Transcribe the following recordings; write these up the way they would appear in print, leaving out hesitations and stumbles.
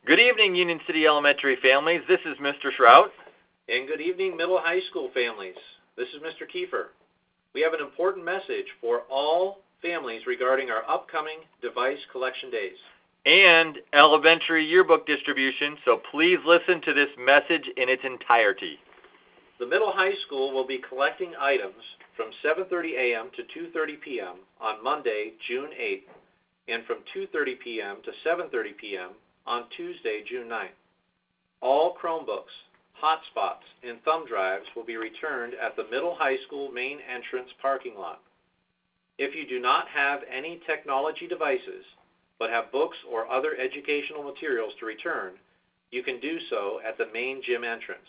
Good evening, Union City Elementary families. This is Mr. Shrout. And good evening, middle high school families. This is Mr. Kiefer. We have an important message for all families regarding our upcoming device collection days. And elementary yearbook distribution, so please listen to this message in its entirety. The middle high school will be collecting items from 7:30 a.m. to 2:30 p.m. on Monday, June 8th, and from 2:30 p.m. to 7:30 p.m. on Tuesday, June 9th. All Chromebooks, hotspots, and thumb drives will be returned at the middle high school main entrance parking lot. If you do not have any technology devices, but have books or other educational materials to return, you can do so at the main gym entrance.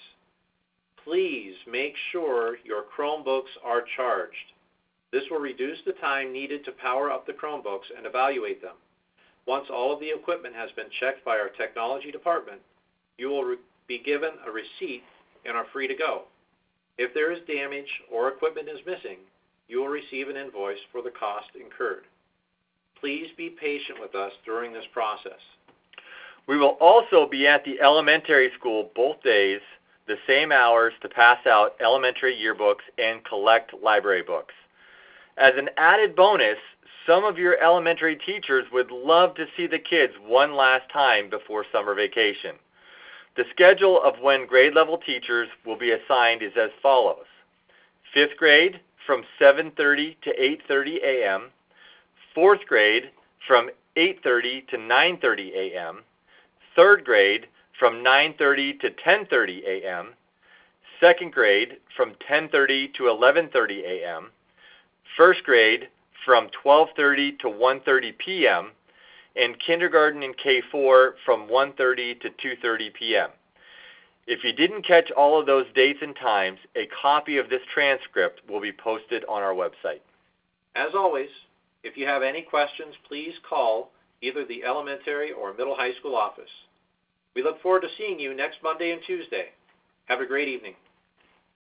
Please make sure your Chromebooks are charged. This will reduce the time needed to power up the Chromebooks and evaluate them. Once all of the equipment has been checked by our technology department, you will be given a receipt and are free to go. If there is damage or equipment is missing, you will receive an invoice for the cost incurred. Please be patient with us during this process. We will also be at the elementary school both days, the same hours, to pass out elementary yearbooks and collect library books. As an added bonus, some of your elementary teachers would love to see the kids one last time before summer vacation. The schedule of when grade level teachers will be assigned is as follows. 5th grade from 7:30 to 8:30 a.m., 4th grade from 8:30 to 9:30 a.m., 3rd grade from 9:30 to 10:30 a.m., 2nd grade from 10:30 to 11:30 a.m., 1st grade from 12:30 to 1:30 p.m., and kindergarten and K4 from 1:30 to 2:30 p.m. If you didn't catch all of those dates and times, a copy of this transcript will be posted on our website. As always, if you have any questions, please call either the elementary or middle high school office. We look forward to seeing you next Monday and Tuesday. Have a great evening.